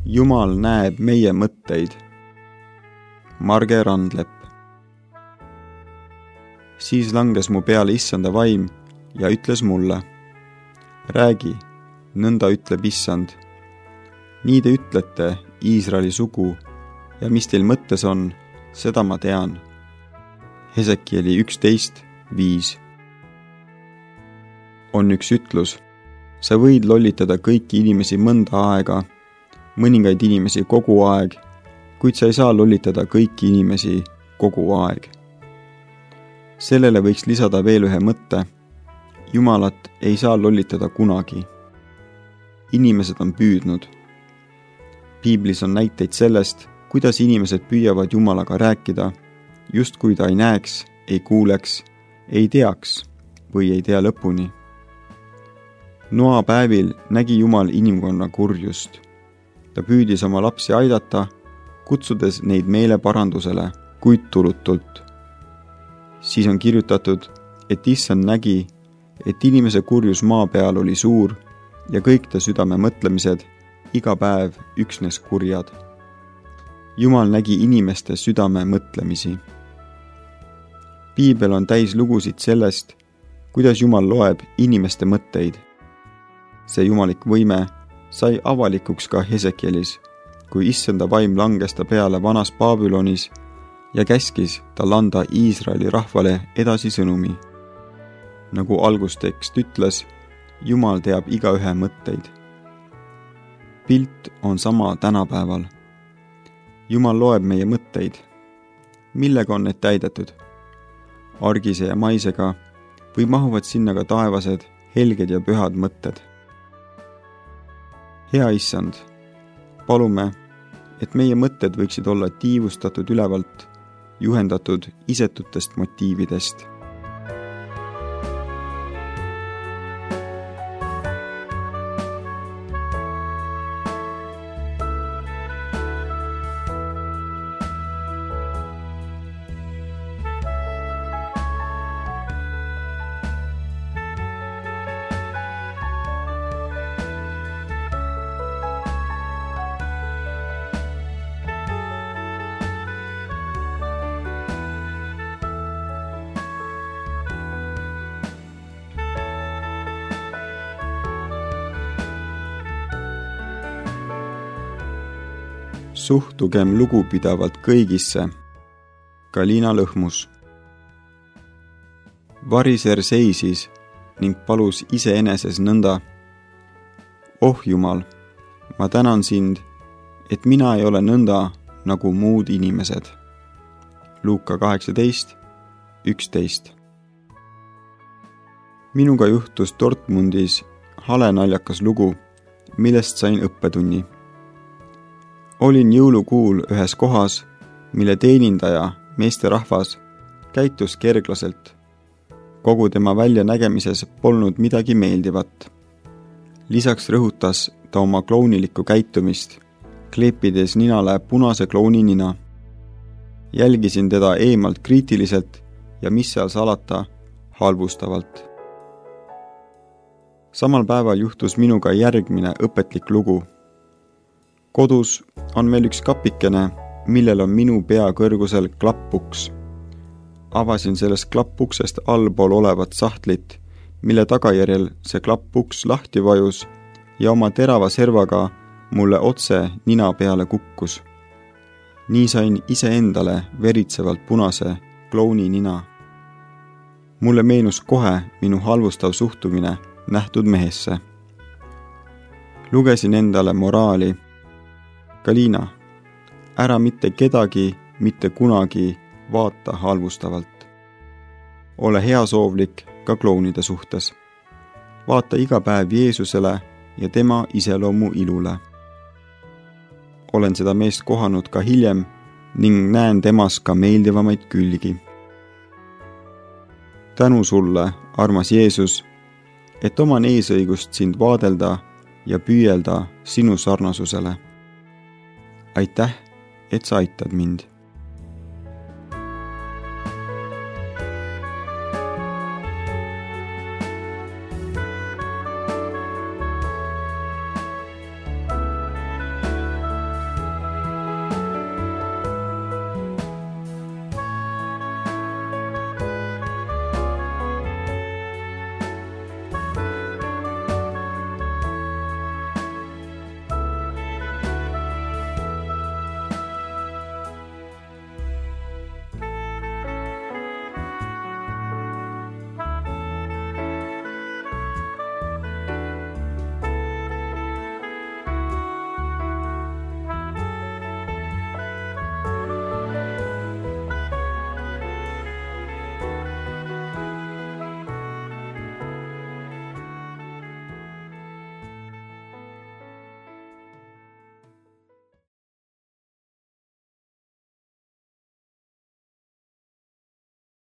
Jumal näeb meie mõtteid. Marge Randlepp. Siis langes mu peale Issanda vaim ja ütles mulle: räägi, nõnda ütleb Issand. Nii te ütlete, Iisraeli sugu, ja mis teil mõttes on, seda ma tean. Hesekieli 11:5. On üks ütlus: sa võid lollitada kõiki inimesi mõnda aega, mõningaid inimesi kogu aeg, kuid sa ei saa lollitada kõiki inimesi kogu aeg. Sellele võiks lisada veel ühe mõtte: Jumalat ei saa lollitada kunagi. Inimesed on püüdnud. Piiblis on näiteid sellest, kuidas inimesed püüavad Jumalaga rääkida, justkui ta ei näeks, ei kuuleks, ei teaks või ei tea lõpuni. Noa päevil nägi Jumal inimkonna kurjust. Ta püüdis oma lapsi aidata, kutsudes neid meeleparandusele, kuid tulutult. Siis on kirjutatud, et Issand nägi, et inimese kurjus maa peal oli suur ja kõik ta südame mõtlemised iga päev üksnes kurjad. Jumal nägi inimeste südame mõtlemisi. Piibel on täis lugusid sellest, kuidas Jumal loeb inimeste mõtteid. See jumalik võime sai avalikuks ka Hesekielis, kui Issanda vaim langes ta peale vanas Babülonis ja käskis tal anda Iisraeli rahvale edasi sõnumi. Nagu algustekst ütles, Jumal teab igaühe mõtteid. Pilt on sama tänapäeval. Jumal loeb meie mõtteid. Millega on need täidetud? Argise ja maisega või mahuvad sinna ka taevased, helged ja pühad mõtted? Hea Issand, palume, et meie mõtted võiksid olla tiivustatud ülevalt, juhendatud isetutest motiividest. Suhtugem lugupidavalt kõigisse. Galina Lõhmus. Variser seisis ning palus iseeneses nõnda: oh Jumal, ma tänan sind, et mina ei ole nõnda nagu muud inimesed. Luuka 18:11. Minuga juhtus Dortmundis halenaljakas lugu, millest sain õppetunni. Olin jõulukuul ühes kohas, mille teenindaja, meesterahvas, käitus kerglaselt. Kogu tema väljanägemises polnud midagi meeldivat. Lisaks rõhutas ta oma klounilikku käitumist, kleepides ninale punase klouni nina. Jälgisin teda eemalt kriitiliselt ja mis seal salata, halvustavalt. Samal päeval juhtus minuga järgmine õpetlik lugu. Kodus on meil üks kapikene, millel on minu pea kõrgusel klappuks. Avasin sellest klappuksest allpool olevat sahtlit, mille tagajärjel see klappuks lahti vajus ja oma terava servaga mulle otse nina peale kukkus. Nii sain iseendale veritsevalt punase klouni nina. Mulle meenus kohe minu halvustav suhtumine nähtud mehesse. Lugesin endale moraali: Galina, ära mitte kedagi, mitte kunagi vaata halvustavalt. Ole heasoovlik ka klounide suhtes. Vaata iga päev Jeesusele ja tema iseloomu ilule. Olen seda meest kohanud ka hiljem ning näen temas ka meeldivamaid külgi. Tänu sulle, armas Jeesus, et oman eesõigust sind vaadelda ja püüelda sinu sarnasusele. Aitäh, et sa aitad mind.